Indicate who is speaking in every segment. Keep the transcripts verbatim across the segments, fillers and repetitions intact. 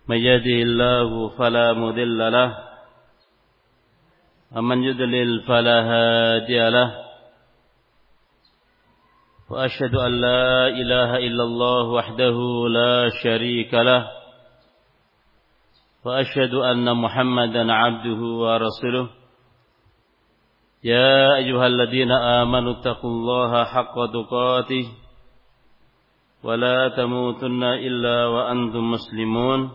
Speaker 1: من يهده الله فلا مضل له ومن يضلل فلا هادي له وأشهد أن لا إله إلا الله وحده لا شريك له وأشهد أن محمدا عبده ورسوله يا أيها الذين آمنوا اتقوا الله حق تقاته ولا تموتن إلا وأنتم مسلمون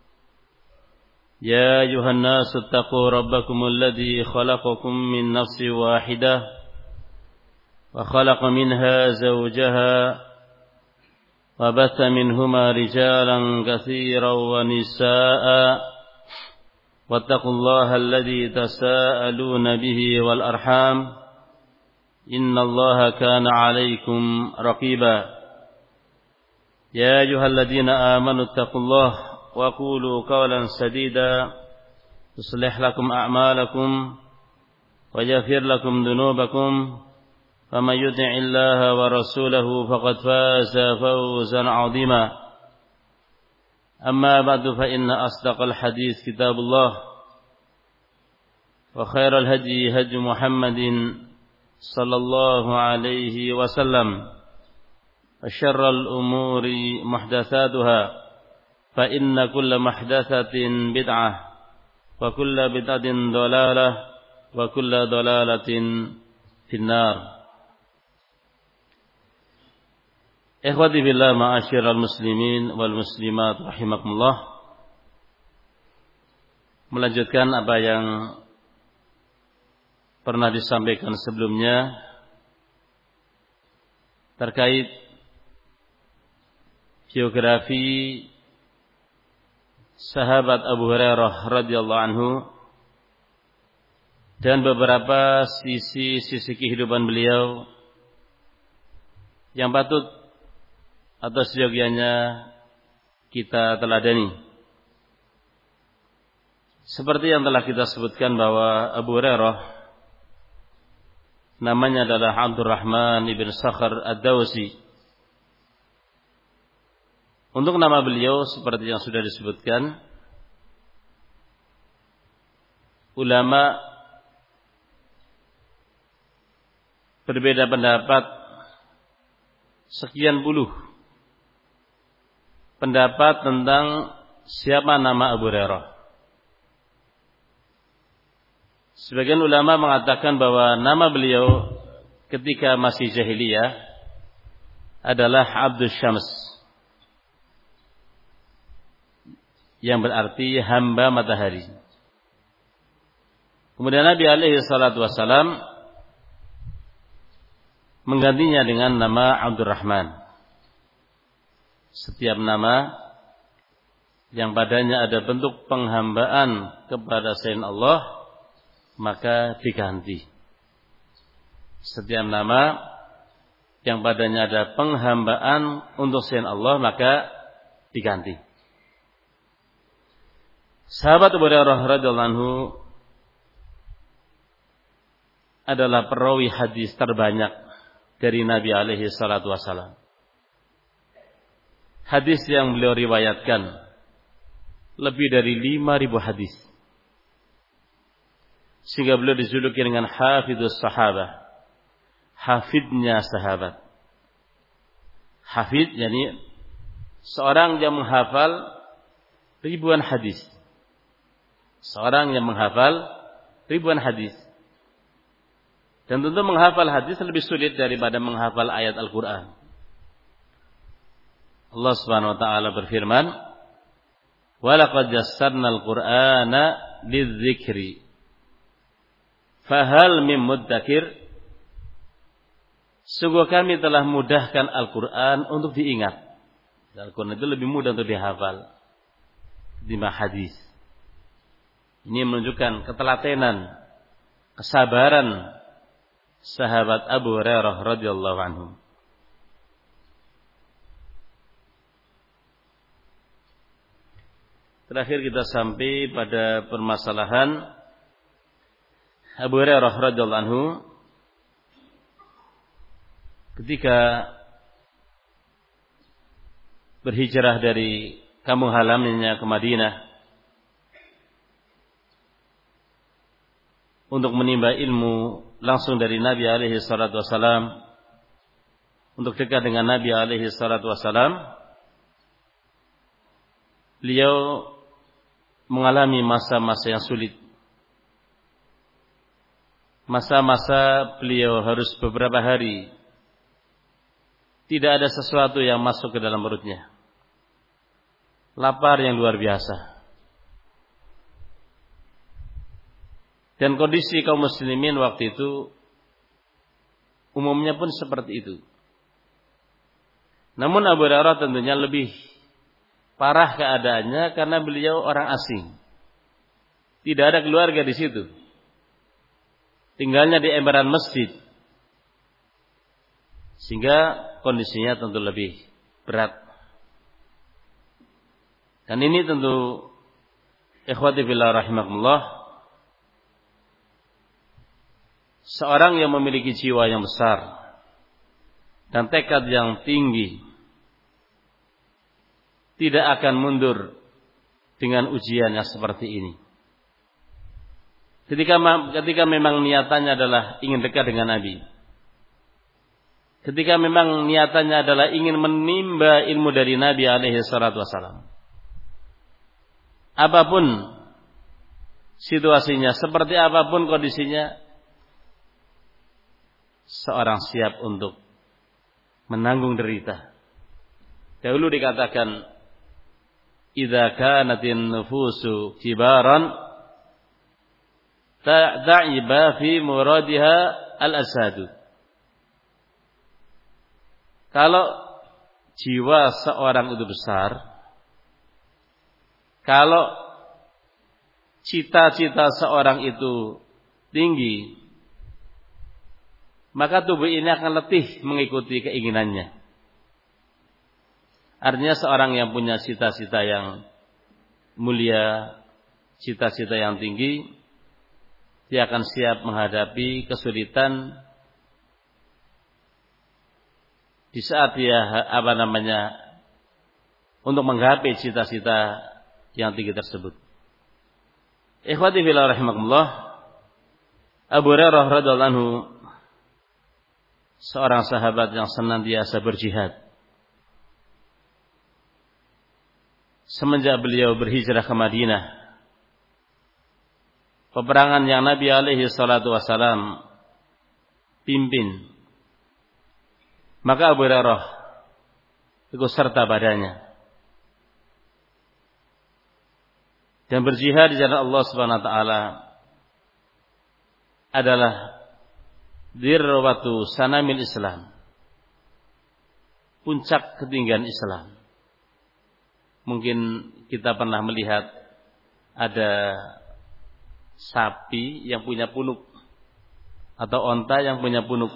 Speaker 1: يا أيها الناس اتقوا ربكم الذي خلقكم من نفس واحدة وخلق منها زوجها وبث منهما رجالا كثيرا ونساء واتقوا الله الذي تساءلون به والأرحام إن الله كان عليكم رقيبا يا أيها الذين آمنوا اتقوا الله وقولوا قولا سديدا يصلح لكم أعمالكم ويغفر لكم ذنوبكم فمن يطع الله ورسوله فقد فاز فوزا عظيما أما بعد فإن أصدق الحديث كتاب الله وخير الهدي هدي محمد صلى الله عليه وسلم وشر الأمور محدثاتها فإن كل محدثة بدعة وكل بدعة ضلالة وكل ضلالة في النار. Ikhwati billah ma'asyiral muslimin wal muslimat rahimakumullah. Melanjutkan apa yang pernah disampaikan sebelumnya terkait biografi sahabat Abu Hurairah radhiyallahu anhu dan beberapa sisi-sisi kehidupan beliau yang patut atau seyogianya kita teladani. Seperti yang telah kita sebutkan bahwa Abu Hurairah namanya adalah Abdurrahman ibn Sakhar ad-Dawsi. Untuk nama beliau seperti yang sudah disebutkan, ulama berbeda pendapat sekian puluh pendapat tentang siapa nama Abu Hurairah. Sebagian ulama mengatakan bahwa nama beliau ketika masih jahiliyah adalah Abdus Syams, yang berarti hamba matahari. Kemudian Nabi alaihi salatu wassalam menggantinya dengan nama Abdurrahman. Setiap nama yang padanya ada bentuk penghambaan kepada selain Allah, maka diganti. Setiap nama yang padanya ada penghambaan untuk selain Allah, maka diganti. Sahabat Abu Hurairah radhiyallahu anhu adalah perawi hadis terbanyak dari Nabi alaihi salatu wassalam. Hadis yang beliau riwayatkan lebih dari lima ribu hadis. Sehingga beliau dijuluki dengan Hafidhus Sahabah, hafidnya sahabat. Hafid yakni seorang yang menghafal ribuan hadis. Seorang yang menghafal ribuan hadis. Dan tentu menghafal hadis lebih sulit daripada menghafal ayat Al-Quran. Allah Subhanahu wa taala berfirman, "Wa laqad yassarnal Qur'ana lidzikri. Fahal mim muddakir?" Sungguh kami telah mudahkan Al-Qur'an untuk diingat. Al-Qur'an itu lebih mudah untuk dihafal dibanding hadis. Ini menunjukkan ketelatenan, kesabaran sahabat Abu Hurairah radhiyallahu anhu. Terakhir kita sampai pada permasalahan Abu Hurairah radhiyallahu anhu ketika berhijrah dari kampung halamannya ke Madinah untuk menimba ilmu langsung dari Nabi alaihi salatu wasalam, untuk dekat dengan Nabi alaihi salatu wasalam, beliau mengalami masa-masa yang sulit. Masa-masa beliau harus beberapa hari tidak ada sesuatu yang masuk ke dalam perutnya. Lapar yang luar biasa. Dan kondisi kaum muslimin waktu itu umumnya pun seperti itu. Namun Abu Hurairah tentunya lebih parah keadaannya karena beliau orang asing. Tidak ada keluarga di situ. Tinggalnya di emperan masjid. Sehingga kondisinya tentu lebih berat. Dan ini tentu ikhwati fillah rahimakumullah, seorang yang memiliki jiwa yang besar dan tekad yang tinggi tidak akan mundur dengan ujian yang seperti ini. Ketika ketika memang niatannya adalah ingin dekat dengan Nabi, ketika memang niatannya adalah ingin menimba ilmu dari Nabi alaihi salatu wasalam, apapun situasinya, seperti apapun kondisinya, seorang siap untuk menanggung derita. Dahulu dikatakan, idza kanatin nufusu kibaran ta'iba fi muradiha al-asadu. Kalau jiwa seorang itu besar, kalau cita-cita seorang itu tinggi, maka tubuh ini akan letih mengikuti keinginannya. Artinya seorang yang punya cita-cita yang mulia, cita-cita yang tinggi, dia akan siap menghadapi kesulitan di saat dia apa namanya untuk menggapai cita-cita yang tinggi tersebut. Ikhwati fillah rahimakumullah, Abu Hurairah radhiyallahu anhu seorang sahabat yang senantiasa berjihad. Semenjak beliau berhijrah ke Madinah, peperangan yang Nabi alaihi salatu wasalam pimpin, maka Abu Hurairah ikut serta padanya dan berjihad di jalan Allah Subhanahu wa taala adalah dirwatu sanamil Islam, puncak ketinggian Islam. Mungkin kita pernah melihat ada sapi yang punya punuk atau onta yang punya punuk.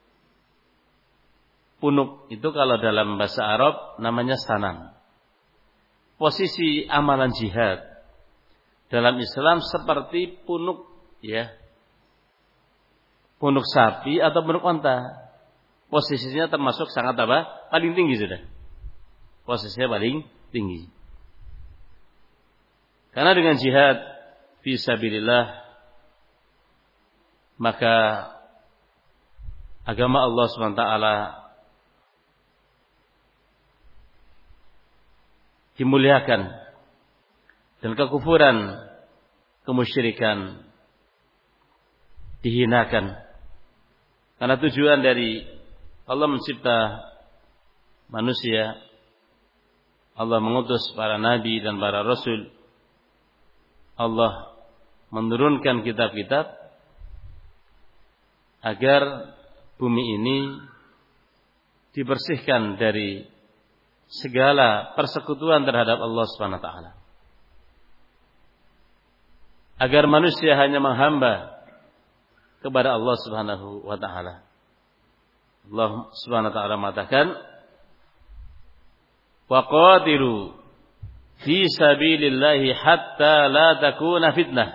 Speaker 1: Punuk itu kalau dalam bahasa Arab namanya sanam. Posisi amalan jihad dalam Islam seperti punuk, ya, punuk sapi atau punuk onta. Posisinya termasuk sangat apa? Paling tinggi sudah. Posisinya paling tinggi. Karena dengan jihad fi sabilillah, maka agama Allah subhanahu wa taala dimuliakan dan kekufuran, kemusyrikan dihinakan. Karena tujuan dari Allah mencipta manusia, Allah mengutus para nabi dan para rasul, Allah menurunkan kitab-kitab agar bumi ini dibersihkan dari segala persekutuan terhadap Allah Subhanahu wa taala. Agar manusia hanya menghamba kepada Allah Subhanahu wa taala. Allah Subhanahu wa taala mengatakan, "Wa qatilu fi sabilillahi hatta la takuna fitnah."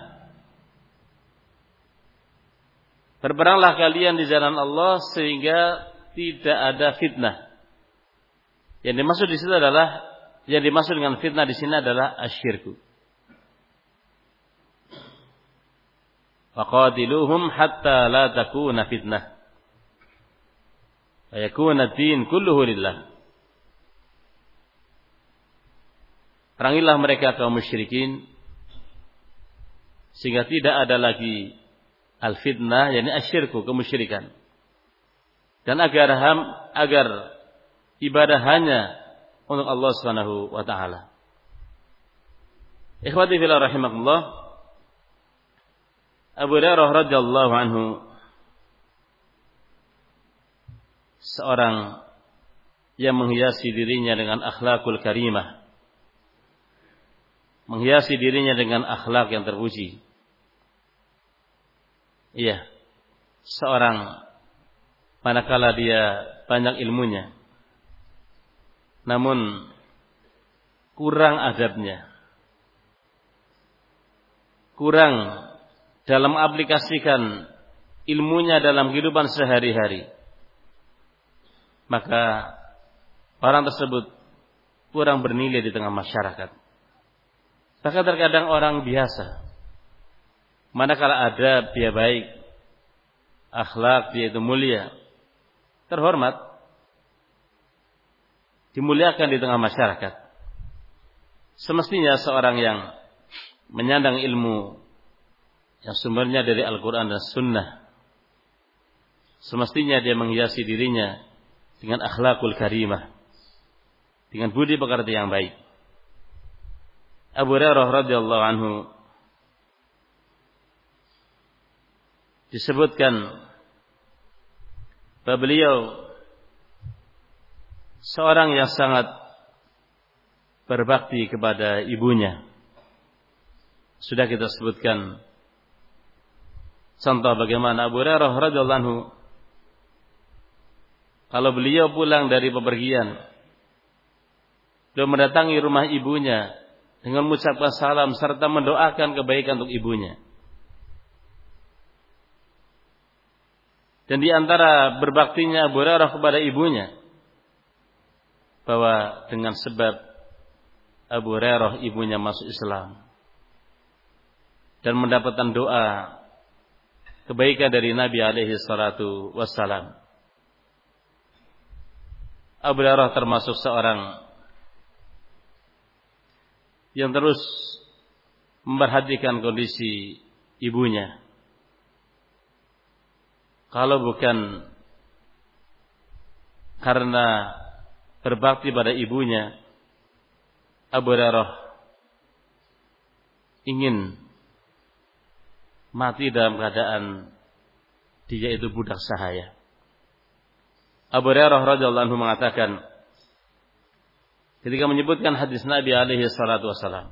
Speaker 1: Berperanglah kalian di jalan Allah sehingga tidak ada fitnah. Yang dimaksud di situ adalah yang dimaksud dengan fitnah di sini adalah asyirku. Faqatiluhum hatta la takuna fitnah. Wa yakuna ad-din kulluhu lillah. Perangilah mereka kaum musyrikin sehingga tidak ada lagi al-fitnah, yakni asyirku, kemusyrikan. Dan agar ham, agar ibadah hanya untuk Allah Subhanahu wa taala. Ikhwati fillah rahimakumullah, Abu Hurairah radhiyallahu anhu seorang yang menghiasi dirinya dengan akhlakul karimah, menghiasi dirinya dengan akhlak yang terpuji. Iya, seorang manakala dia banyak ilmunya, namun kurang adabnya, kurang dalam aplikasikan ilmunya dalam kehidupan sehari-hari, maka orang tersebut kurang bernilai di tengah masyarakat. Bahkan terkadang orang biasa, manakala ada dia baik, akhlak dia itu mulia, terhormat, dimuliakan di tengah masyarakat. Semestinya seorang yang menyandang ilmu yang sumbernya dari Al-Quran dan Sunnah, semestinya dia menghiasi dirinya dengan akhlakul karimah, dengan budi pekerti yang baik. Abu Hurairah radhiyallahu anhu disebutkan bahwa beliau seorang yang sangat berbakti kepada ibunya. Sudah kita sebutkan contoh bagaimana Abu Hurairah radhiyallahu anhu kalau beliau pulang dari bepergian, beliau mendatangi rumah ibunya dengan mengucapkan salam serta mendoakan kebaikan untuk ibunya. Dan di antara berbaktinya Abu Hurairah kepada ibunya, bahwa dengan sebab Abu Hurairah ibunya masuk Islam dan mendapatkan doa kebaikan dari Nabi alaihi salatu wassalam. Abu Hurairah termasuk seorang yang terus memperhatikan kondisi ibunya. Kalau bukan karena berbakti pada ibunya, Abu Hurairah ingin mati dalam keadaan dia itu budak sahaya. Abu Hurairah radhiyallahu anhu mengatakan ketika menyebutkan hadis Nabi alaihi salatu wasalam,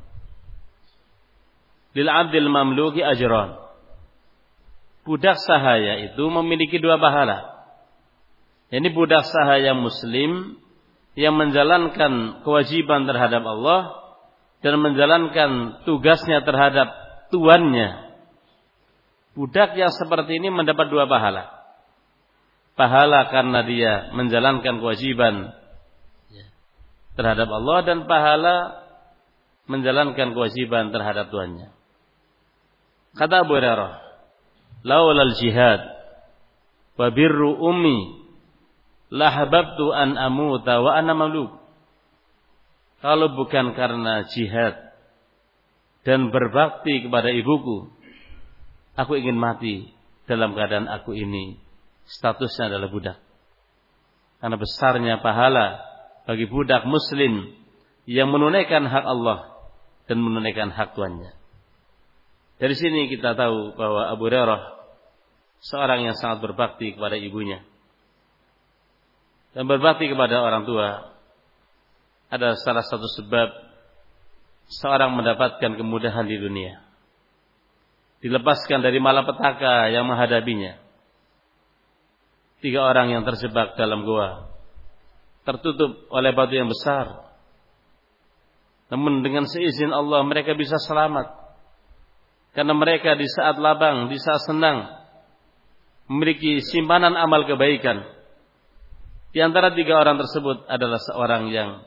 Speaker 1: lil abdil mamluki ajran, budak sahaya itu memiliki dua pahala. Ini budak sahaya muslim yang menjalankan kewajiban terhadap Allah dan menjalankan tugasnya terhadap tuannya. Budak yang seperti ini mendapat dua pahala. Pahala karena dia menjalankan kewajiban terhadap Allah dan pahala menjalankan kewajiban terhadap tuannya. Kata Abu Hurairah, laulal jihad wa birru ummi la hababtu an amuta wa ana mamluk. Kalau bukan karena jihad dan berbakti kepada ibuku, aku ingin mati dalam keadaan aku ini statusnya adalah budak. Karena besarnya pahala bagi budak muslim yang menunaikan hak Allah dan menunaikan hak tuannya. Dari sini kita tahu bahwa Abu Hurairah seorang yang sangat berbakti kepada ibunya. Dan berbakti kepada orang tua adalah salah satu sebab seorang mendapatkan kemudahan di dunia. Dilepaskan dari malapetaka yang menghadapinya. Tiga orang yang terjebak dalam gua, tertutup oleh batu yang besar. Namun dengan seizin Allah mereka bisa selamat. Karena mereka di saat labang, di saat senang, memiliki simpanan amal kebaikan. Di antara tiga orang tersebut adalah seorang yang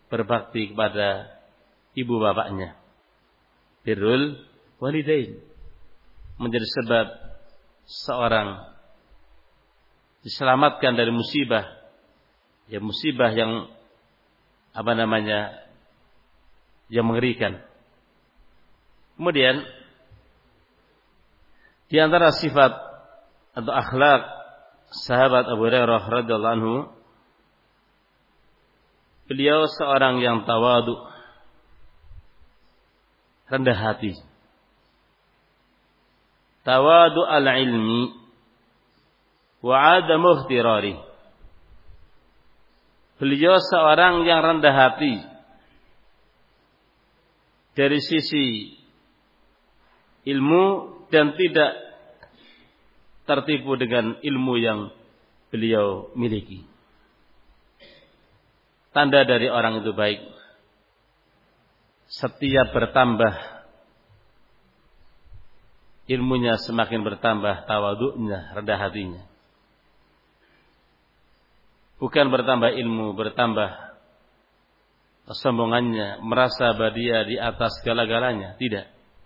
Speaker 1: berbakti kepada ibu bapaknya. Birrul walidain menjadi sebab seorang diselamatkan dari musibah, ya musibah yang apa namanya, yang mengerikan. Kemudian di antara sifat atau akhlak sahabat Abu Hurairah radhiyallahu anhu, beliau seorang yang tawadu, rendah hati. Tawadu al-ilmi wa adamu ikhtirari. Beliau seorang yang rendah hati dari sisi ilmu dan tidak tertipu dengan ilmu yang beliau miliki. Tanda dari orang itu baik, setiap bertambah ilmunya semakin bertambah tawadhu'nya, rendah hatinya. Bukan bertambah ilmu, bertambah kesombongannya, merasa bahwa dia di atas segala-galanya. Tidak.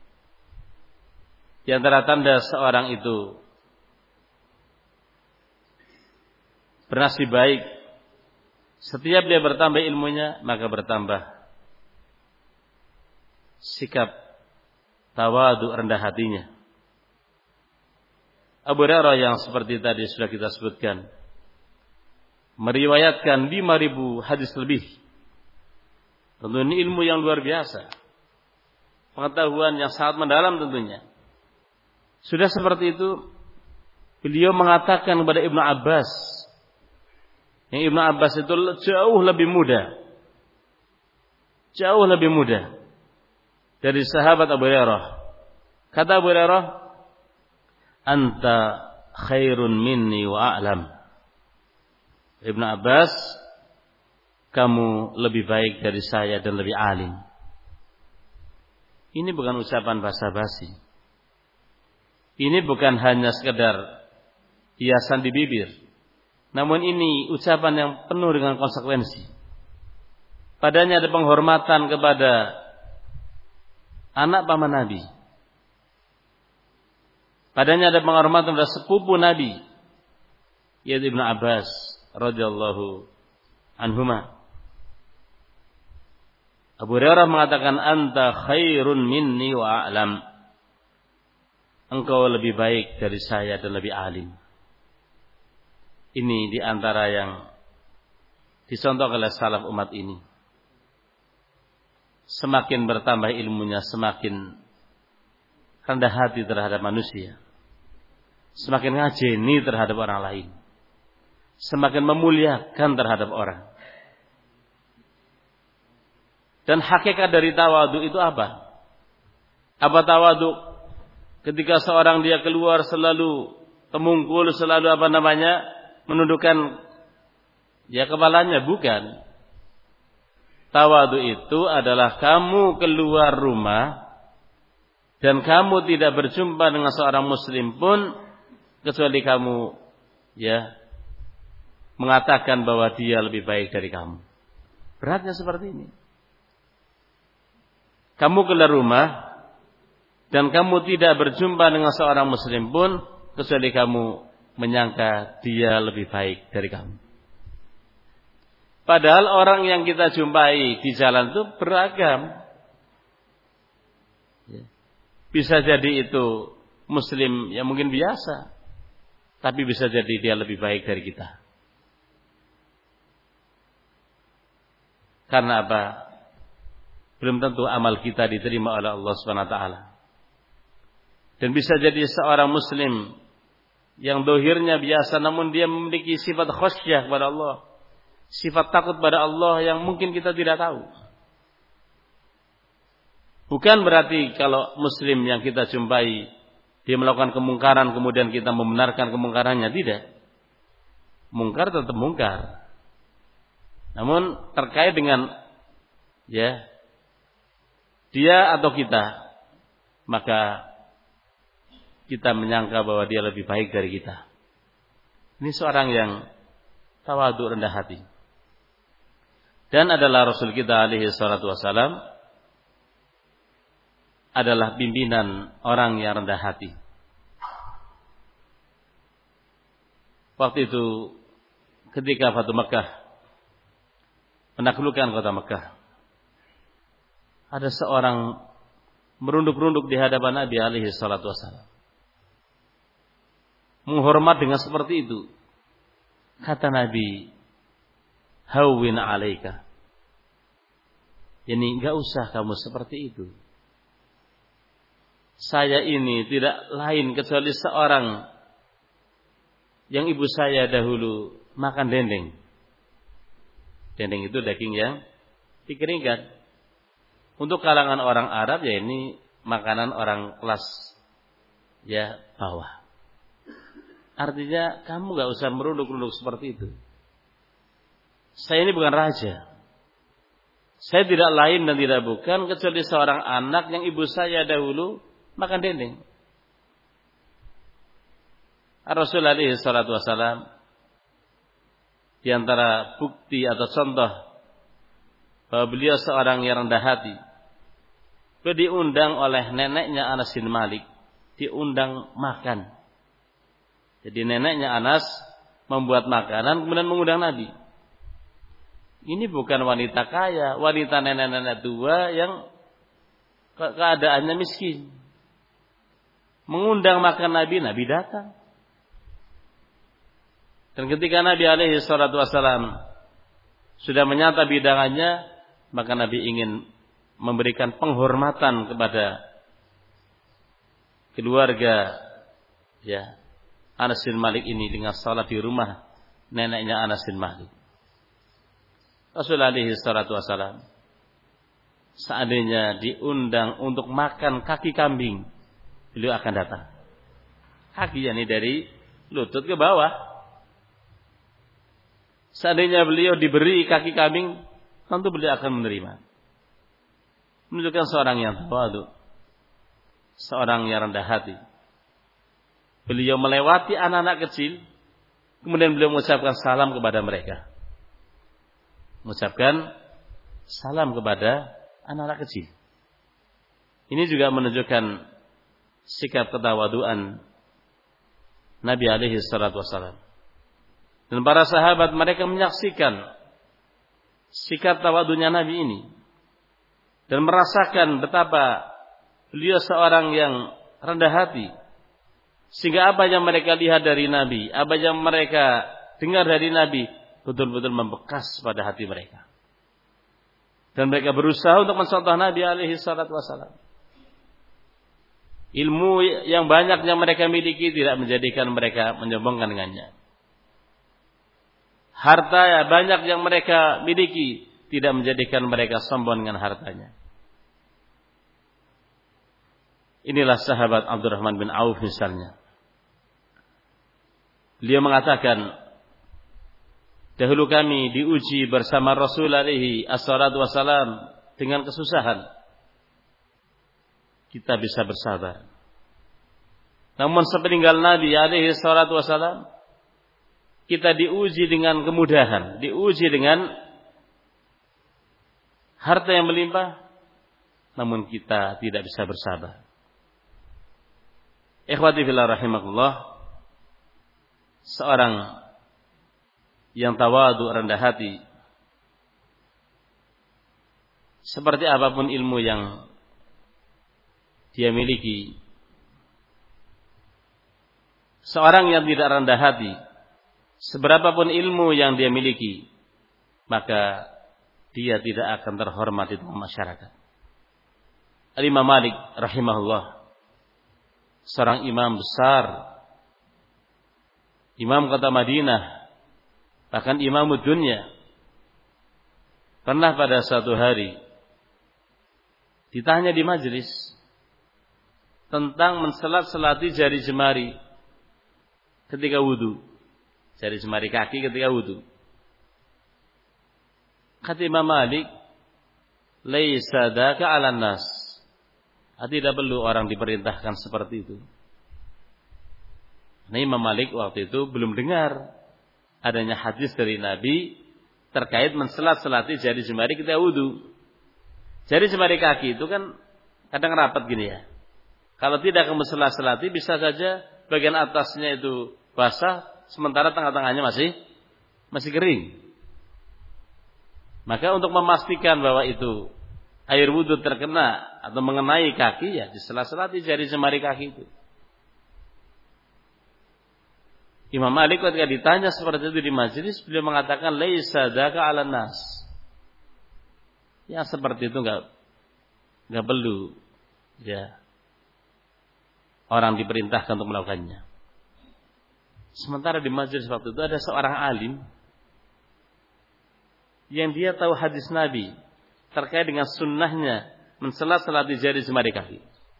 Speaker 1: Di antara tanda seorang itu bernasib baik, setiap dia bertambah ilmunya, maka bertambah sikap tawadhu, rendah hatinya. Abu Hurairah yang seperti tadi sudah kita sebutkan, meriwayatkan lima ribu hadis lebih. Tentu ini ilmu yang luar biasa, pengetahuan yang sangat mendalam tentunya. Sudah seperti itu, beliau mengatakan kepada Ibnu Abbas, yang Ibnu Abbas itu jauh lebih muda, jauh lebih muda dari sahabat Abu Hurairah. Kata Abu Hurairah, anta khairun minni wa a'lam. Ibnu Abbas, kamu lebih baik dari saya dan lebih alim. Ini bukan ucapan basa-basi. Ini bukan hanya sekedar hiasan di bibir. Namun ini ucapan yang penuh dengan konsekuensi. Padanya ada penghormatan kepada anak paman Nabi. Padanya ada penghormatan kepada sepupu Nabi, yaitu Ibnu Abbas radhiyallahu anhuma. Abu Hurairah mengatakan, anta khairun minni wa a'lam. Engkau lebih baik dari saya dan lebih alim. Ini di antara yang dicontoh oleh salaf umat ini. Semakin bertambah ilmunya, semakin rendah hati terhadap manusia. Semakin ngajeni terhadap orang lain. Semakin memuliakan terhadap orang. Dan hakikat dari tawadhu itu apa? Apa tawadhu? Ketika seorang dia keluar selalu temungkul, selalu apa namanya, menundukkan ya kepalanya, bukan. Tawadhu itu adalah kamu keluar rumah dan kamu tidak berjumpa dengan seorang muslim pun kecuali kamu ya mengatakan bahwa dia lebih baik dari kamu. Beratnya seperti ini. Kamu keluar rumah dan kamu tidak berjumpa dengan seorang muslim pun kecuali kamu menyangka dia lebih baik dari kamu. Padahal orang yang kita jumpai di jalan itu beragam. Bisa jadi itu muslim yang mungkin biasa, tapi bisa jadi dia lebih baik dari kita. Karena apa? Belum tentu amal kita diterima oleh Allah Subhanahu wa taala. Dan bisa jadi seorang muslim yang dohirnya biasa, namun dia memiliki sifat khasyah kepada Allah, sifat takut pada Allah yang mungkin kita tidak tahu. Bukan berarti kalau muslim yang kita jumpai dia melakukan kemungkaran kemudian kita membenarkan kemungkarannya, tidak. Mungkar tetap mungkar. Namun terkait dengan ya dia atau kita, maka kita menyangka bahwa dia lebih baik dari kita. Ini seorang yang tawadhu, rendah hati. Dan adalah Rasul kita alaihi salatu wassalam adalah pimpinan orang yang rendah hati. Waktu itu ketika Fatu Makkah, menaklukkan kota Makkah, ada seorang merunduk-runduk di hadapan Nabi alaihi salatu wassalam, menghormat dengan seperti itu. Kata Nabi, hawwin alaika, yani enggak usah kamu seperti itu. Saya ini tidak lain kecuali seorang yang ibu saya dahulu makan dendeng. Dendeng itu daging yang dikeringkan. Untuk kalangan orang Arab ya ini makanan orang kelas ya bawah. Artinya kamu gak usah merunduk-runduk seperti itu. Saya ini bukan raja. Saya tidak lain dan tidak bukan kecuali seorang anak yang ibu saya dahulu makan dendeng. Rasulullah alaihi salatu wassalam di antara bukti atau contoh bahwa beliau seorang yang rendah hati, beliau diundang oleh neneknya Anas bin Malik, diundang makan. Jadi neneknya Anas membuat makanan kemudian mengundang Nabi. Ini bukan wanita kaya, wanita nenek-nenek tua yang keadaannya miskin. Mengundang makan Nabi, Nabi datang. Dan ketika Nabi alaihi salatu wassalam sudah menyantap hidangannya, maka Nabi ingin memberikan penghormatan kepada keluarga ya Anas bin Malik ini dengan salat di rumah neneknya Anas bin Malik. Rasulullah alaihi salatu wassalam seandainya diundang untuk makan kaki kambing, beliau akan datang. Kaki yakni dari lutut ke bawah. Seandainya beliau diberi kaki kambing, tentu beliau akan menerima. Menunjukkan seorang yang tawadhu, seorang yang rendah hati. Beliau melewati anak-anak kecil, kemudian beliau mengucapkan salam kepada mereka. Mengucapkan salam kepada anak-anak kecil. Ini juga menunjukkan sikap ketawaduan Nabi alaihi salatu wassalam. Dan para sahabat mereka menyaksikan sikap tawadunya Nabi ini dan merasakan betapa beliau seorang yang rendah hati, sehingga apa yang mereka lihat dari Nabi, apa yang mereka dengar dari Nabi betul-betul membekas pada hati mereka. Dan mereka berusaha untuk mencontoh Nabi alaihi salatu wassalam. Ilmu yang banyak yang mereka miliki tidak menjadikan mereka menyombongkan dengannya. Harta yang banyak yang mereka miliki tidak menjadikan mereka sombong dengan hartanya. Inilah sahabat Abdurrahman bin Auf misalnya. Beliau mengatakan, dahulu kami diuji bersama Rasul alaihi assalatu wassalam dengan kesusahan. Kita bisa bersabar. Namun sepeninggal Nabi alaihi assalatu wassalam, kita diuji dengan kemudahan, diuji dengan harta yang melimpah, namun kita tidak bisa bersabar. Ikhwati fillah rahimakumullah, seorang yang tawadhu, rendah hati, seperti apapun ilmu yang dia miliki, seorang yang tidak rendah hati, seberapapun ilmu yang dia miliki, maka dia tidak akan terhormat di tengah masyarakat. Al-Imam Malik rahimahullah, seorang imam besar, imam kota Madinah, bahkan imam dunia, pernah pada suatu hari ditanya di majelis tentang menselat-selati jari jemari ketika wudu. Jari jemari kaki ketika wudu. Kata Imam Malik, laisa dzaka 'alan nas. Tidak perlu orang diperintahkan seperti itu. Nah, Imam Malik waktu itu belum dengar adanya hadis dari Nabi terkait menselat-selati jari jemari ketika wudu. Jari jemari kaki itu kan kadang rapat gini ya. Kalau tidak kamu selat-selati bisa saja bagian atasnya itu basah sementara tengah-tengahnya masih masih kering. Maka untuk memastikan bahwa itu air wudu terkena atau mengenai kaki ya disela-selati jari jemari kaki itu. Imam Malik ketika ditanya seperti itu di majelis, beliau mengatakan laisa dzaka 'alan nas. Yang seperti itu enggak enggak perlu ya orang diperintahkan untuk melakukannya. Sementara di majelis waktu itu ada seorang alim yang dia tahu hadis Nabi terkait dengan sunnahnya menselat-selati jari jemari kaki.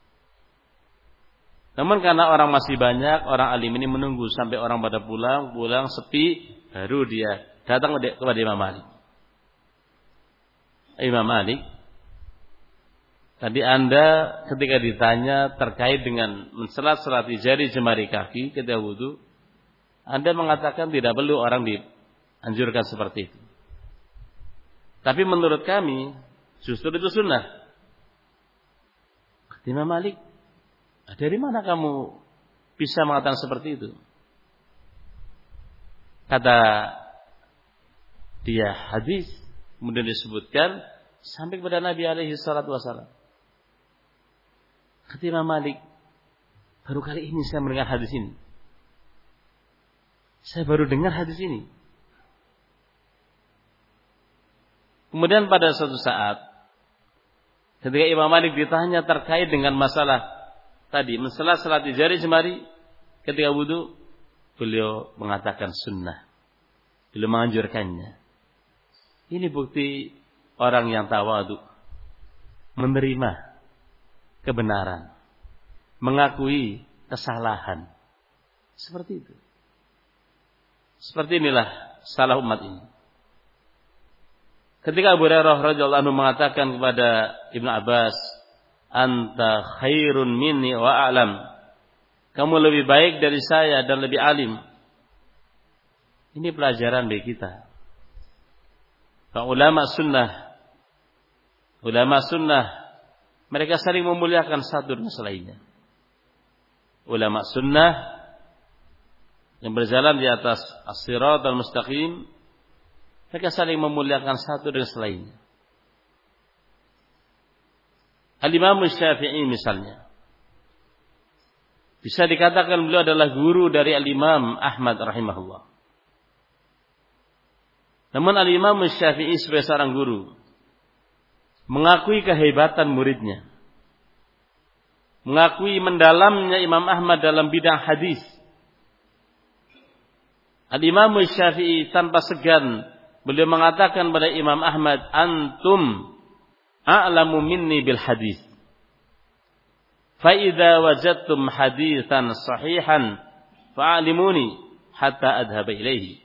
Speaker 1: Namun karena orang masih banyak, orang alim ini menunggu sampai orang pada pulang, pulang sepi, baru dia datang kepada Imam Malik. Imam Malik, tadi Anda ketika ditanya terkait dengan menselat-selati jari jemari kaki ketika wudu, Anda mengatakan tidak perlu orang dianjurkan seperti itu. Tapi menurut kami justru itu sunnah. Imam Malik, dari mana kamu bisa mengatakan seperti itu? Kata dia hadis, kemudian disebutkan sampai kepada Nabi alaihi salatu wasallam. Kata Imam Malik, baru kali ini saya mendengar hadis ini. Saya baru dengar hadis ini. Kemudian pada suatu saat ketika Imam Malik ditanya terkait dengan masalah tadi menselat-selati jari jemari ketika wudu, beliau mengatakan sunnah. Beliau menganjurkannya. Ini bukti orang yang tawadhu, menerima kebenaran, mengakui kesalahan. Seperti itu. Seperti inilah salah umat ini. Ketika Abu Hurairah radhiyallahu anhu mengatakan kepada Ibnu Abbas, "Anta khairun minni wa a'lam." Kamu lebih baik dari saya dan lebih alim. Ini pelajaran bagi kita. Para ulama sunnah, ulama sunnah, mereka saling memuliakan satu dengan selainnya. Ulama sunnah yang berjalan di atas as-siratal mustaqim, mereka saling memuliakan satu dengan selainnya. Al-Imam Syafi'i misalnya, bisa dikatakan beliau adalah guru dari Al-Imam Ahmad rahimahullah. Namun Al-Imam Syafi'i sebagai seorang guru mengakui kehebatan muridnya, mengakui mendalamnya Imam Ahmad dalam bidang hadis. Al-Imam Syafi'i tanpa segan beliau mengatakan pada Imam Ahmad, "Antum a'lamu minni bil hadis. Fa idza wajadtum haditsan sahihan fa'alimuni hatta adhhab ilaihi."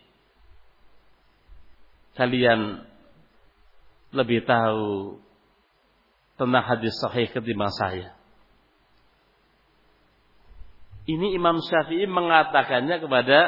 Speaker 1: Kalian lebih tahu tentang hadis sahih ketimbang saya. Ini Imam Syafi'i mengatakannya kepada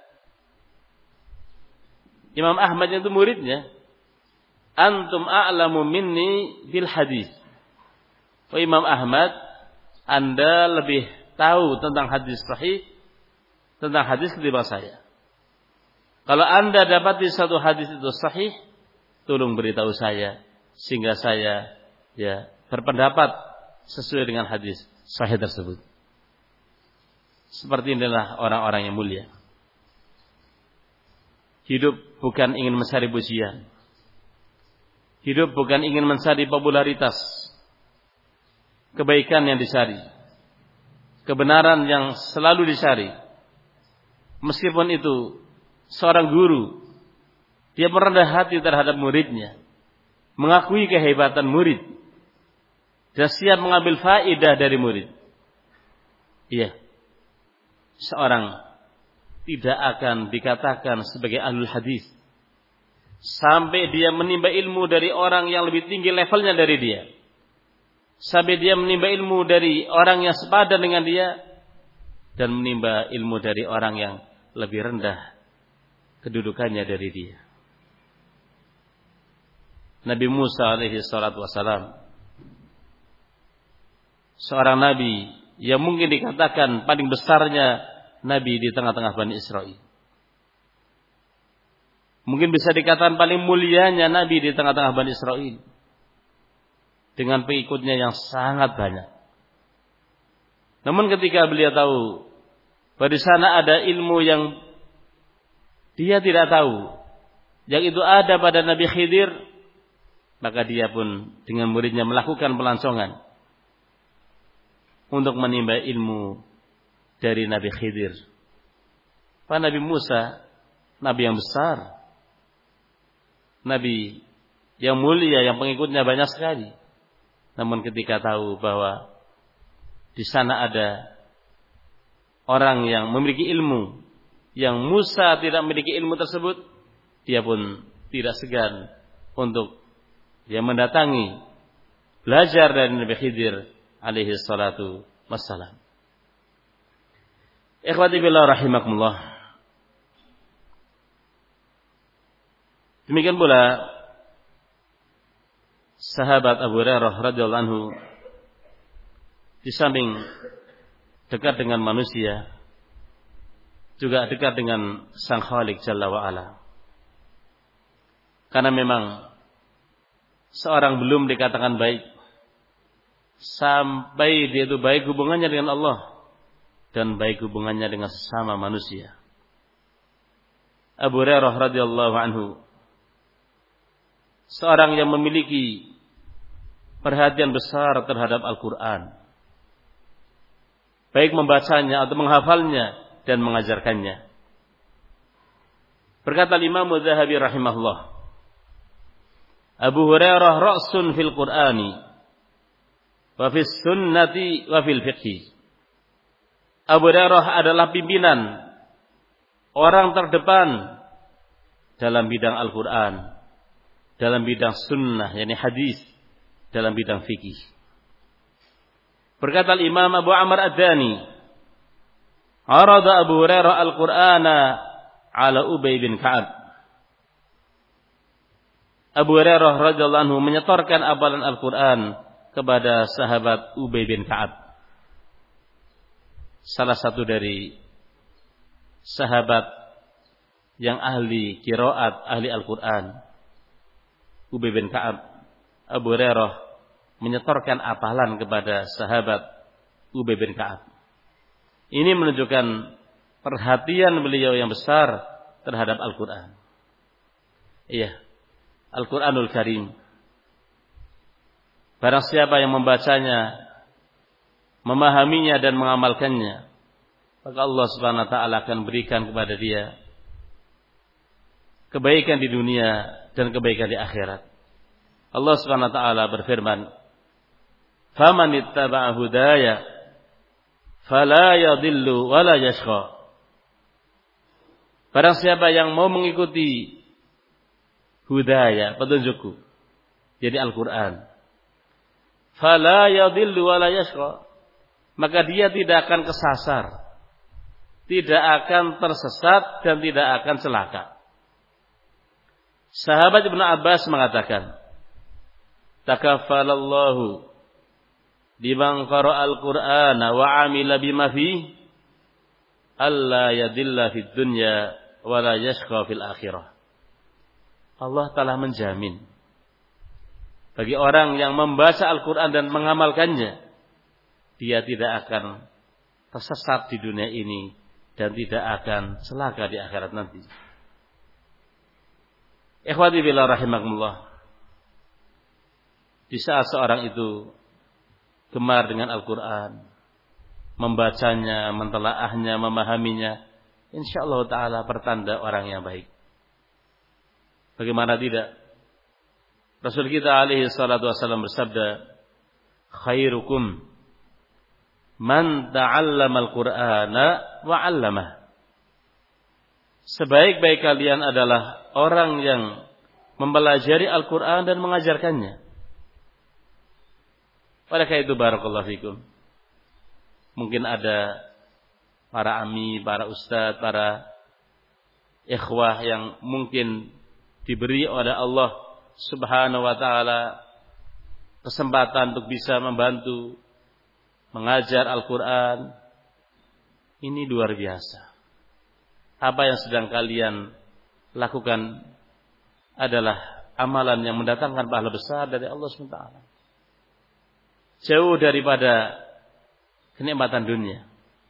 Speaker 1: Imam Ahmad yang itu muridnya. Antum a'lamu minni bil hadis. Oh Imam Ahmad, Anda lebih tahu tentang hadis sahih, tentang hadis ketimbang saya. Kalau Anda dapati satu hadis itu sahih, tolong beritahu saya sehingga saya ya berpendapat sesuai dengan hadis sahih tersebut. Seperti inilah orang-orang yang mulia. Hidup bukan ingin mencari pujian. Hidup bukan ingin mencari popularitas. Kebaikan yang dicari, kebenaran yang selalu dicari. Meskipun itu seorang guru, dia merendah hati terhadap muridnya, mengakui kehebatan murid, dan siap mengambil faedah dari murid. Iya, seorang tidak akan dikatakan sebagai ahlul hadis sampai dia menimba ilmu dari orang yang lebih tinggi levelnya dari dia, sampai dia menimba ilmu dari orang yang sepadan dengan dia, dan menimba ilmu dari orang yang lebih rendah kedudukannya dari dia. Nabi Musa alaihi salatu wassalam. Seorang nabi yang mungkin dikatakan paling besarnya nabi di tengah-tengah Bani Israel. Mungkin bisa dikatakan paling mulianya nabi di tengah-tengah Bani Israel. Dengan pengikutnya yang sangat banyak. Namun ketika beliau tahu bahwa di sana ada ilmu yang dia tidak tahu, yang itu ada pada Nabi Khidir, maka dia pun dengan muridnya melakukan pelancongan untuk menimba ilmu dari Nabi Khidir. Pak Nabi Musa, Nabi yang besar, Nabi yang mulia, yang pengikutnya banyak sekali. Namun ketika tahu bahwa di sana ada orang yang memiliki ilmu, yang Musa tidak memiliki ilmu tersebut, dia pun tidak segan untuk dia mendatangi, belajar dari Nabi Khidir alaihi salatu wassalam. Ikhwati billah rahimakumullah. Demikian pula sahabat Abu Hurairah radhiyallahu anhu, di samping dekat dengan manusia, juga dekat dengan Sang Khalik Jalla wa Ala. Karena memang seorang belum dikatakan baik sampai dia itu baik hubungannya dengan Allah dan baik hubungannya dengan sesama manusia. Abu Hurairah radhiyallahu anhu, seorang yang memiliki perhatian besar terhadap Al-Quran, baik membacanya atau menghafalnya dan mengajarkannya. Berkata Imam Dzahabi rahimahullah, Abu Hurairah ra'sun fil Qur'ani wa fis sunnati wa fil fiqhi. Abu Hurairah adalah pimpinan, orang terdepan dalam bidang Al-Quran, dalam bidang sunnah, yakni hadis, dalam bidang fikih. Berkata Imam Abu Amr Ad-Dani, arada Abu Hurairah Al-Qur'ana ala Ubay bin Ka'ab. Abu Hurairah radhiyallahu anhu menyetorkan hafalan Al-Quran kepada sahabat Ubay bin Ka'ab, salah satu dari sahabat yang ahli qiraat, ahli Al-Quran. Ubay bin Ka'ab, Abu Hurairah menyetorkan hafalan kepada sahabat Ubay bin Ka'ab. Ini menunjukkan perhatian beliau yang besar terhadap Al-Quran. Iya, Al-Quranul Karim. Barang siapa yang membacanya, memahaminya dan mengamalkannya, maka Allah Subhanahu wa taala akan berikan kepada dia kebaikan di dunia dan kebaikan di akhirat. Allah Subhanahu wa taala berfirman, "Faman ittaba'a hudaya fala yadhillu wa la yashqa." Barang siapa yang mau mengikuti hudaya, petunjukku, jadi Al-Quran, fala yadhillu wa la yashqa, maka dia tidak akan kesasar, tidak akan tersesat dan tidak akan celaka. Sahabat Ibnu Abbas mengatakan, takaffalallahu liman qara'a al-Qur'ana wa 'amila bima fihi alla yadilla fid dunya wa la yashqa fil akhirah. Allah telah menjamin bagi orang yang membaca Al-Quran dan mengamalkannya, dia tidak akan tersesat di dunia ini dan tidak akan celaka di akhirat nanti. Ikhwati billah rahimakumullah. Di saat seorang itu gemar dengan Al-Quran, membacanya, mentelaahnya, memahaminya, insyaallah ta'ala pertanda orang yang baik. Bagaimana tidak? Rasul kita alaihi salatu wassalam bersabda, khairukum man ta'allama al-Qur'ana wa 'allamah. Sebaik-baik kalian adalah orang yang mempelajari Al-Quran dan mengajarkannya. Pada kait itu barakallahu fikum. Mungkin ada para ami, para ustadz, para ikhwah yang mungkin diberi oleh Allah Subhanahu wa taala kesempatan untuk bisa membantu mengajar Al-Qur'an, ini luar biasa. Apa yang sedang kalian lakukan adalah amalan yang mendatangkan pahala besar dari Allah subhanahu wa taala. Jauh daripada kenikmatan dunia.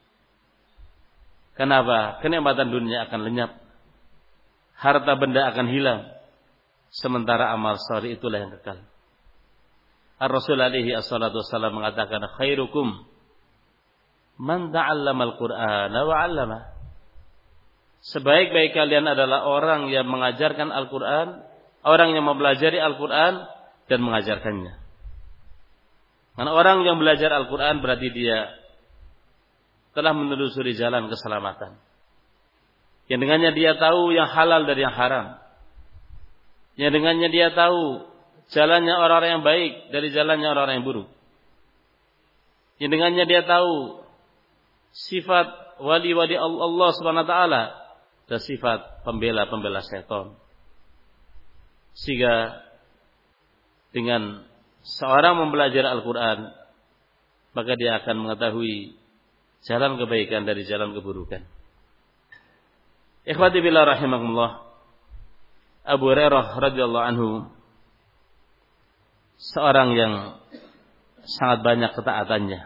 Speaker 1: Kenapa? Kenikmatan dunia akan lenyap. Harta benda akan hilang. Sementara amal saleh itulah yang kekal. Ar-Rasul alaihi assalatu wassalam mengatakan, khairukum man ta'allama al-Qur'ana wa 'allama. Sebaik-baik kalian adalah orang yang mengajarkan Al-Qur'an, orang yang mempelajari Al-Qur'an dan mengajarkannya. Karena orang yang belajar Al-Qur'an berarti dia telah menelusuri jalan keselamatan. Yang dengannya dia tahu yang halal dari yang haram. Yang dengannya dia tahu jalannya orang-orang yang baik dari jalannya orang-orang yang buruk. Yang dengannya dia tahu sifat wali-wali Allah subhanahu wa ta'ala dan sifat pembela-pembela syaitan. Sehingga dengan seorang mempelajari Al-Quran, maka dia akan mengetahui jalan kebaikan dari jalan keburukan. Ikhwati billah rahimakumullah. Abu Hurairah radhiyallahu anhu seorang yang sangat banyak ketaatannya.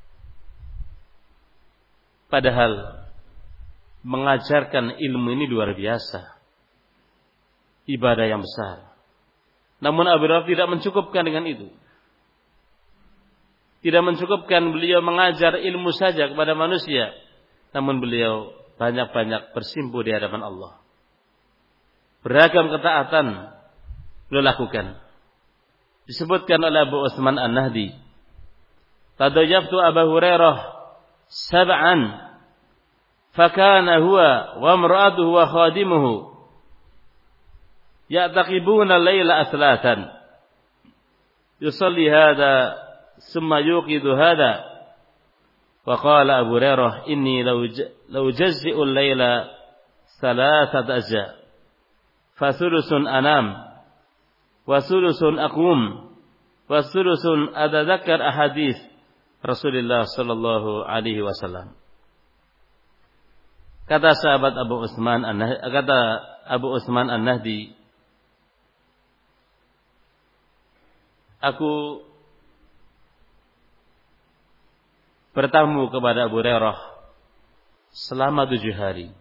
Speaker 1: Padahal mengajarkan ilmu ini luar biasa. Ibadah yang besar. Namun Abu Hurairah tidak mencukupkan dengan itu. Tidak mencukupkan beliau mengajar ilmu saja kepada manusia. Namun beliau banyak-banyak bersimpuh di hadapan Allah. Beragam ketaatan beliau lakukan. Disebutkan oleh Abu Utsman An-Nahdi, tadajjabtu Abu Hurairah sab'an fakana huwa wa imra'atuhu wa khadimuhu ya'taqibuna al-laila athlatan yusalli hadha thumma yuqidu hadha wa qala Abu Hurairah inni law jazzi'u al-laila thalathat ajza fa thuluthun anam wa thuluthun aqum wa thuluthun atadhakkar ahadits Rasulullah sallallahu alaihi wasallam. Kata sahabat Abu Utsman An-Nahdi, kata Abu Utsman An-Nahdi, aku bertamu kepada Abu Hurairah selama tujuh hari.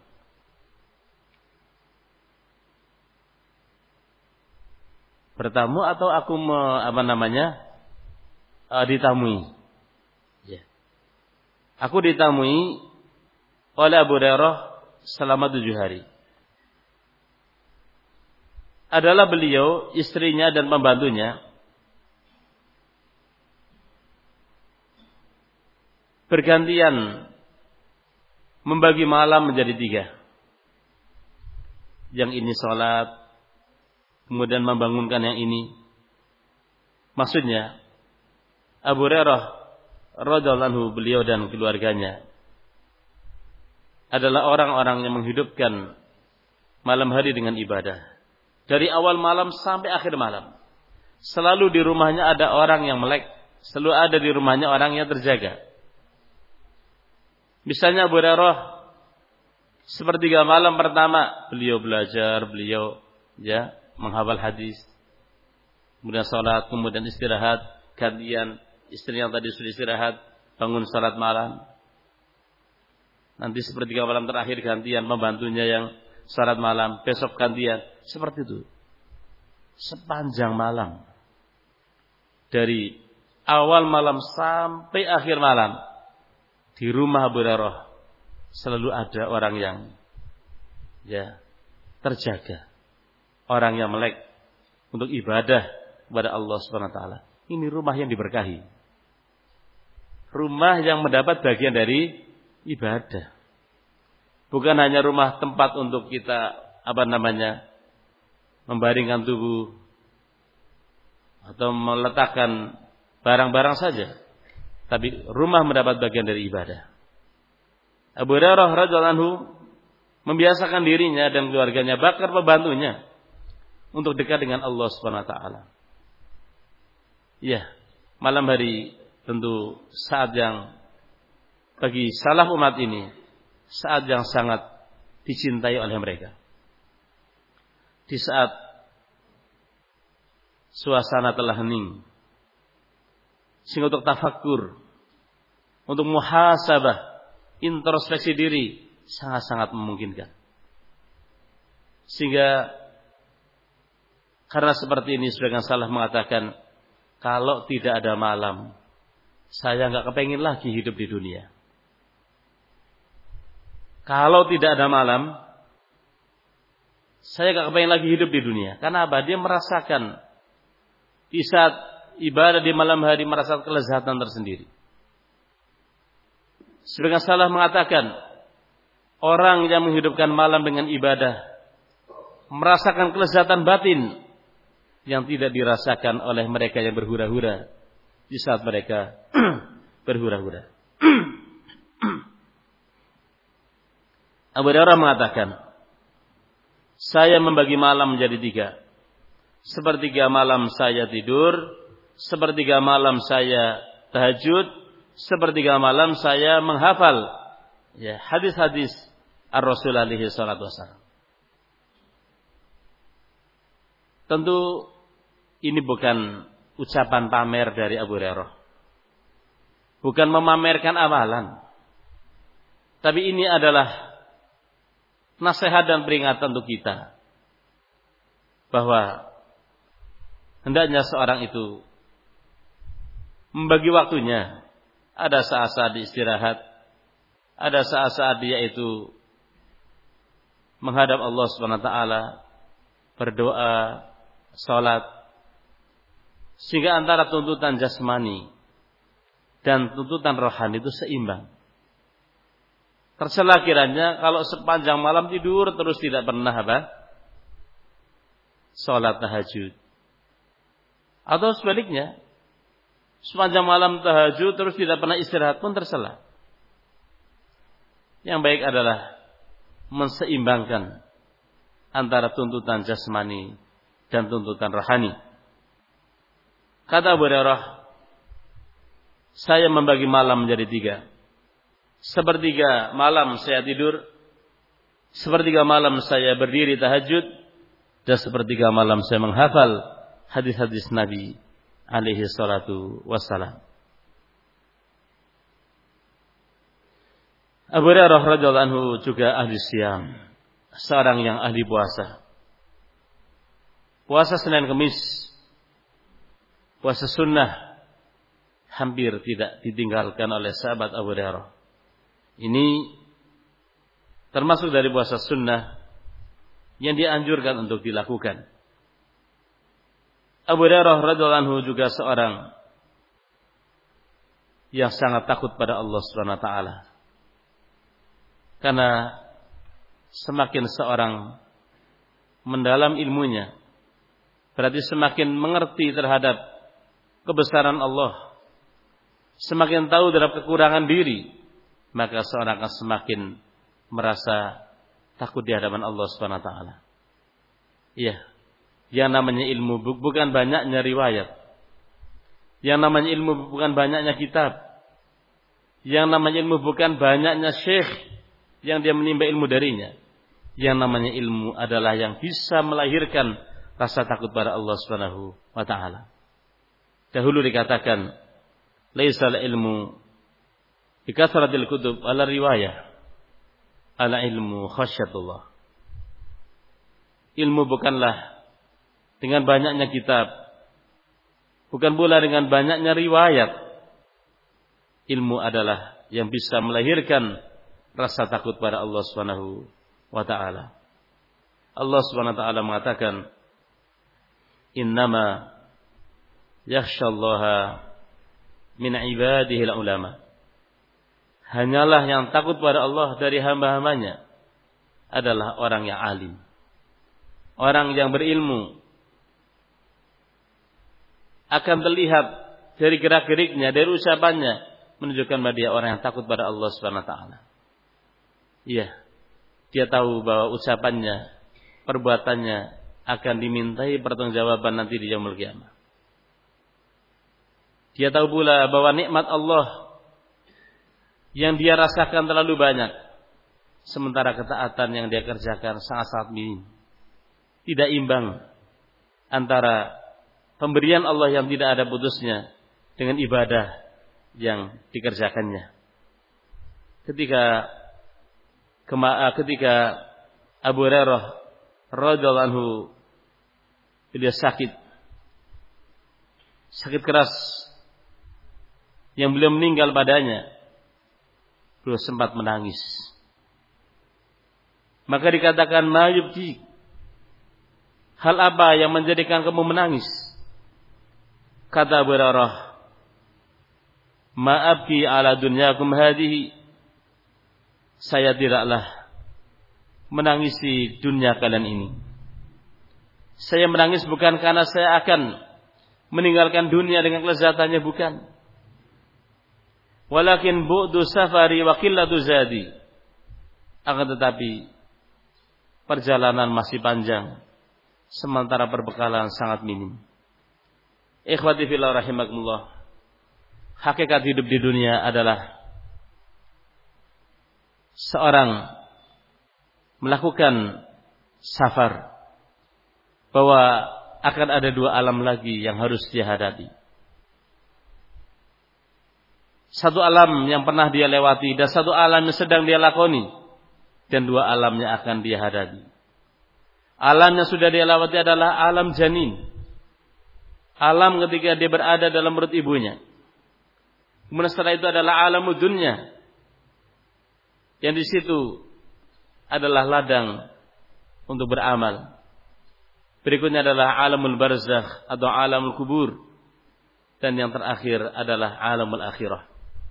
Speaker 1: Bertamu atau aku me, apa namanya uh, ditamui. Ya. Aku ditamui oleh Abu Hurairah selama tujuh hari. Adalah beliau, istrinya dan pembantunya bergantian membagi malam menjadi tiga. Yang ini sholat, kemudian membangunkan yang ini. Maksudnya Abu Hurairah radhiyallahu anhu, beliau dan keluarganya adalah orang-orang yang menghidupkan malam hari dengan ibadah. Dari awal malam sampai akhir malam. Selalu di rumahnya ada orang yang melek. Selalu ada di rumahnya orang yang terjaga. Misalnya Abu Hurairah sepertiga malam pertama beliau belajar, beliau ya menghafal hadis, kemudian salat, kemudian istirahat, gantian istri yang tadi sudah istirahat bangun salat malam. Nanti sepertiga malam terakhir gantian pembantunya yang salat malam, besok gantian, seperti itu. Sepanjang malam. Dari awal malam sampai akhir malam di rumah Abu Hurairah selalu ada orang yang ya terjaga, orang yang melek untuk ibadah kepada Allah Subhanahu wa taala. Ini rumah yang diberkahi. Rumah yang mendapat bagian dari ibadah. Bukan hanya rumah tempat untuk kita apa namanya membaringkan tubuh atau meletakkan barang-barang saja, tapi rumah mendapat bagian dari ibadah. Abu Hurairah radhiyallahu anhu membiasakan dirinya dan keluarganya, bahkan pembantunya, untuk dekat dengan Allah Subhanahu wa taala. Ya, malam hari tentu saat yang bagi salaf umat ini saat yang sangat dicintai oleh mereka. Di saat suasana telah hening, sehingga untuk tafakkur, untuk muhasabah, introspeksi diri sangat-sangat memungkinkan. Sehingga karena seperti ini sebagian salaf mengatakan, kalau tidak ada malam, saya nggak kepengin lagi hidup di dunia. Kalau tidak ada malam, saya nggak kepengin lagi hidup di dunia. Karena apa? Dia merasakan di saat ibadah di malam hari merasakan kelezatan tersendiri. Sebagian salaf mengatakan, orang yang menghidupkan malam dengan ibadah merasakan kelezatan batin yang tidak dirasakan oleh mereka yang berhura-hura di saat mereka berhura-hura. Abu Hurairah mengatakan, saya membagi malam menjadi tiga. Sepertiga malam saya tidur, sepertiga malam saya tahajud, sepertiga malam saya menghafal ya hadis-hadis Ar-Rasul alaihi salatu wasallam. Tentu ini bukan ucapan pamer dari Abu Hurairah. Bukan memamerkan amalan. Tapi ini adalah nasihat dan peringatan untuk kita. Bahwa hendaknya seorang itu membagi waktunya. Ada saat-saat istirahat. Ada saat-saat dia itu menghadap Allah subhanahu wa taala, berdoa, salat. Sehingga antara tuntutan jasmani dan tuntutan rohani itu seimbang. Tercela kiranya kalau sepanjang malam tidur terus tidak pernah apa? Salat tahajud. Atau sebaliknya, sepanjang malam tahajud terus tidak pernah istirahat pun tercela. Yang baik adalah menseimbangkan antara tuntutan jasmani dan tuntutan rohani. Kata Abu Hurairah, saya membagi malam menjadi tiga. Sepertiga malam saya tidur, sepertiga malam saya berdiri tahajud, dan sepertiga malam saya menghafal hadis-hadis Nabi alaihi salatu wassalam. Abu Hurairah radhiyallahu anhu juga ahli siyam, seorang yang ahli puasa. Puasa Senin Kemis, puasa sunnah hampir tidak ditinggalkan oleh sahabat Abu Hurairah. Ini termasuk dari puasa sunnah yang dianjurkan untuk dilakukan. Abu Hurairah radhiyallahu anhu juga seorang yang sangat takut pada Allah Subhanahu wa taala. Karena semakin seorang mendalam ilmunya, berarti semakin mengerti terhadap kebesaran Allah, semakin tahu terhadap kekurangan diri, maka seorang akan semakin merasa takut di hadapan Allah Subhanahu wa taala. Iya, yang namanya ilmu bukan banyaknya riwayat. Yang namanya ilmu bukan banyaknya kitab. Yang namanya ilmu bukan banyaknya syekh yang dia menimba ilmu darinya. Yang namanya ilmu adalah yang bisa melahirkan rasa takut pada Allah Subhanahu wa taala. Dahulu dikatakan, laisal ilmu bi kasratil kutub ala riwayah, ala ilmu khasyatullah. Ilmu bukanlah dengan banyaknya kitab, bukan pula dengan banyaknya riwayat. Ilmu adalah yang bisa melahirkan rasa takut pada Allah Subhanahu wa taala. Allah Subhanahu wa taala mengatakan, innama yakhsyallaha min ibadihi al-ulama. Hanyalah yang takut pada Allah dari hamba-hambanya adalah orang yang alim, orang yang berilmu. Akan terlihat dari gerak-geriknya, dari ucapannya, menunjukkan bahwa dia orang yang takut pada Allah Subhanahu wa taala. Iya, dia tahu bahwa ucapannya, perbuatannya akan dimintai pertanggungjawaban nanti di yaumul qiyamah. Dia tahu pula bahwa nikmat Allah yang dia rasakan terlalu banyak, sementara ketaatan yang dia kerjakan sangat-sangat minim. Tidak imbang antara pemberian Allah yang tidak ada putusnya dengan ibadah yang dikerjakannya. Ketika ketika Abu Hurairah radhiyallahu anhu beliau sakit sakit keras yang beliau meninggal padanya, beliau sempat menangis. Maka dikatakan, ma yubki, hal apa yang menjadikan kamu menangis? Kata Abu Hurairah, ma abki ala dunyakum hadhihi, saya tidaklah menangisi dunia kalian ini. Saya menangis bukan karena saya akan meninggalkan dunia dengan kelezatannya, bukan. Walakin bu'du safari wa qillatu zadi. Akan tetapi perjalanan masih panjang, sementara perbekalan sangat minim. Ikhwati fillah rahimakumullah. Hakikat hidup di dunia adalah seorang melakukan safar, bahwa akan ada dua alam lagi yang harus dia hadapi. Satu alam yang pernah dia lewati dan satu alam yang sedang dia lakoni, dan dua alam yang akan dia hadapi. Alam yang sudah dia lewati adalah alam janin, alam ketika dia berada dalam perut ibunya. Kemudian setelah itu adalah alam dunya, yang di situ adalah ladang untuk beramal. Berikutnya adalah alamul barzakh atau alamul kubur, dan yang terakhir adalah alamul akhirah.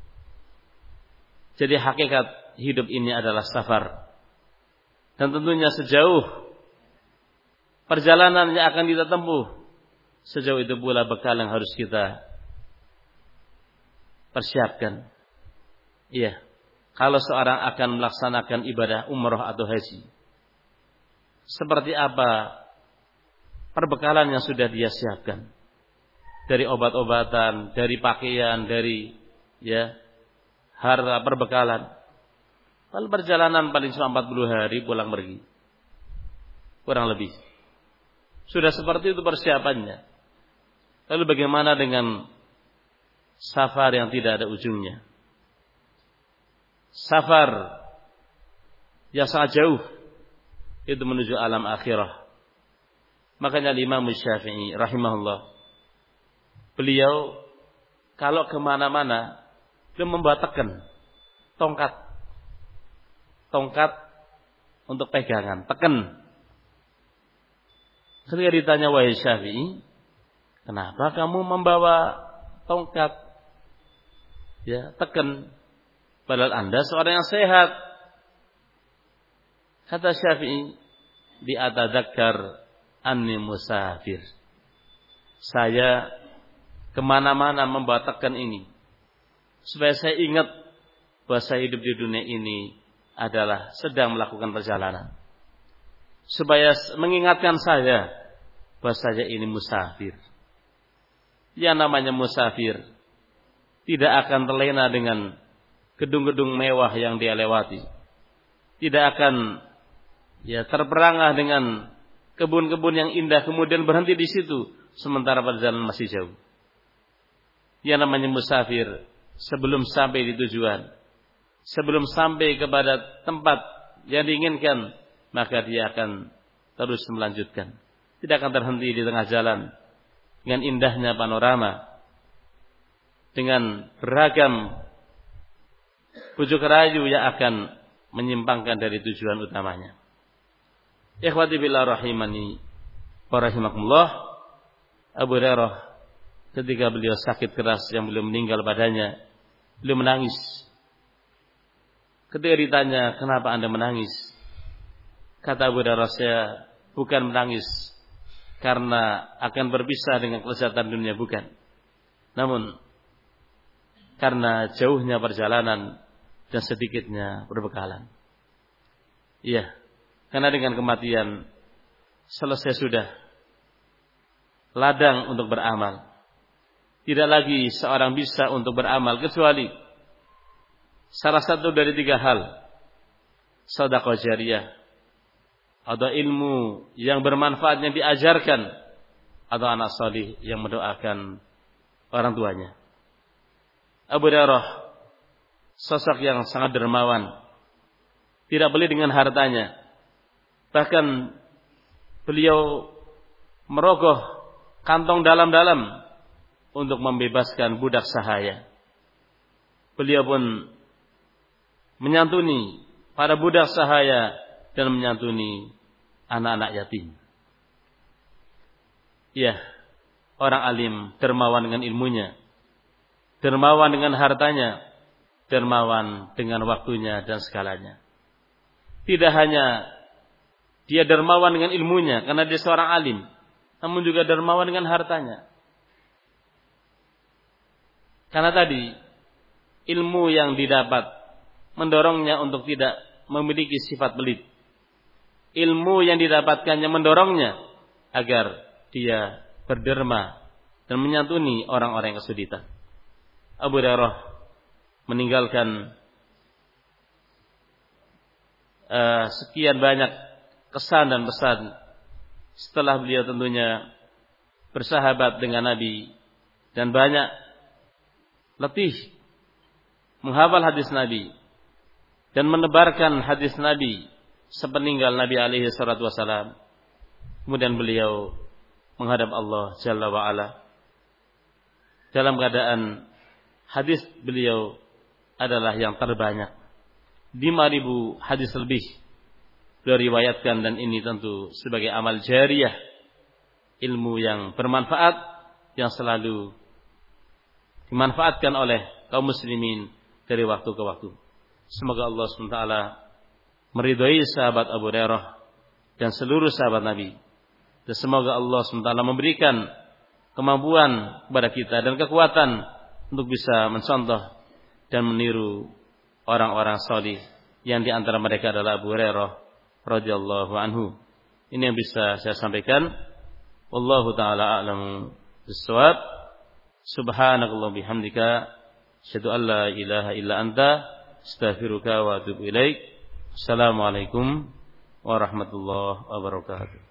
Speaker 1: Jadi hakikat hidup ini adalah safar, dan tentunya sejauh perjalanan yang akan kita tempuh, sejauh itu pula bekal yang harus kita persiapkan. Iya, kalau seorang akan melaksanakan ibadah umrah atau haji, seperti apa perbekalan yang sudah dia siapkan, dari obat-obatan, dari pakaian, dari ya harta perbekalan. Kalau perjalanan paling cuma empat puluh hari pulang pergi, kurang lebih. Sudah seperti itu persiapannya. Lalu bagaimana dengan safar yang tidak ada ujungnya? Safar yang sangat jauh, itu menuju alam akhirah. Makanya Imam Syafi'i rahimahullah, beliau kalau kemana-mana beliau membawa teken, tongkat, tongkat untuk pegangan, teken. Ketika ditanya, wahai Syafi'i, kenapa kamu membawa tongkat, ya teken, padahal Anda seorang yang sehat? Kata Syafi'i, di atadzakkar anni musafir. Saya kemana-mana membawa teken ini, supaya saya ingat bahwa saya hidup di dunia ini adalah sedang melakukan perjalanan. Supaya mengingatkan saya bahwa saya ini musafir. Yang namanya musafir tidak akan terlena dengan gedung-gedung mewah yang dia lewati. Tidak akan ya terperangah dengan kebun-kebun yang indah kemudian berhenti di situ sementara perjalanan masih jauh. Yang namanya musafir, sebelum sampai di tujuan, sebelum sampai kepada tempat yang diinginkan, maka dia akan terus melanjutkan. Tidak akan terhenti di tengah jalan dengan indahnya panorama, dengan beragam bujuk rayu yang akan menyimpangkan dari tujuan utamanya. Ikhwati billah rahimani wa rahimakumullah. Abu Hurairah ketika beliau sakit keras yang beliau meninggal padanya, beliau menangis. Ketika ditanya, kenapa Anda menangis? Kata Abu Hurairah, saya bukan menangis karena akan berpisah dengan kelezatan dunia, bukan. Namun karena jauhnya perjalanan dan sedikitnya perbekalan. Iya, karena dengan kematian selesai sudah ladang untuk beramal. Tidak lagi seorang bisa untuk beramal kecuali salah satu dari tiga hal. Sedekah jariyah, atau ilmu yang bermanfaat yang diajarkan, atau anak salih yang mendoakan orang tuanya. Abu Hurairah sosok yang sangat dermawan, tidak beli dengan hartanya. Bahkan beliau merogoh kantong dalam-dalam untuk membebaskan budak sahaya. Beliau pun menyantuni para budak sahaya dan menyantuni anak-anak yatim. Ya, orang alim dermawan dengan ilmunya, dermawan dengan hartanya, dermawan dengan waktunya dan segalanya. Tidak hanya dia dermawan dengan ilmunya karena dia seorang alim, namun juga dermawan dengan hartanya. Karena tadi ilmu yang didapat mendorongnya untuk tidak memiliki sifat pelit. Ilmu yang didapatkannya mendorongnya agar dia berderma dan menyantuni orang-orang yang kesulitan. Abu Hurairah meninggalkan uh, sekian banyak kesan dan pesan setelah beliau tentunya bersahabat dengan Nabi dan banyak letih menghafal hadis Nabi dan menebarkan hadis Nabi sepeninggal Nabi alaihi salatu wasalam. Kemudian beliau menghadap Allah Jalla wa Ala dalam keadaan hadis beliau adalah yang terbanyak, lima ribu hadis lebih beliau riwayatkan, dan ini tentu sebagai amal jariyah, ilmu yang bermanfaat yang selalu dimanfaatkan oleh kaum muslimin dari waktu ke waktu. Semoga Allah subhanahu wa taala meridhai sahabat Abu Hurairah dan seluruh sahabat Nabi. Dan semoga Allah subhanahu wa taala memberikan kemampuan kepada kita dan kekuatan untuk bisa mencontoh dan meniru orang-orang salih yang di antara mereka adalah Abu Hurairah radhiyallahu anhu. Ini yang bisa saya sampaikan. Wallahu taala a'lamu bis-shawab. Subhanakallah bihamdika asyhadu an la ilaha illa anta astaghfiruka wa atubu ilaik. Assalamualaikum warahmatullahi wabarakatuh.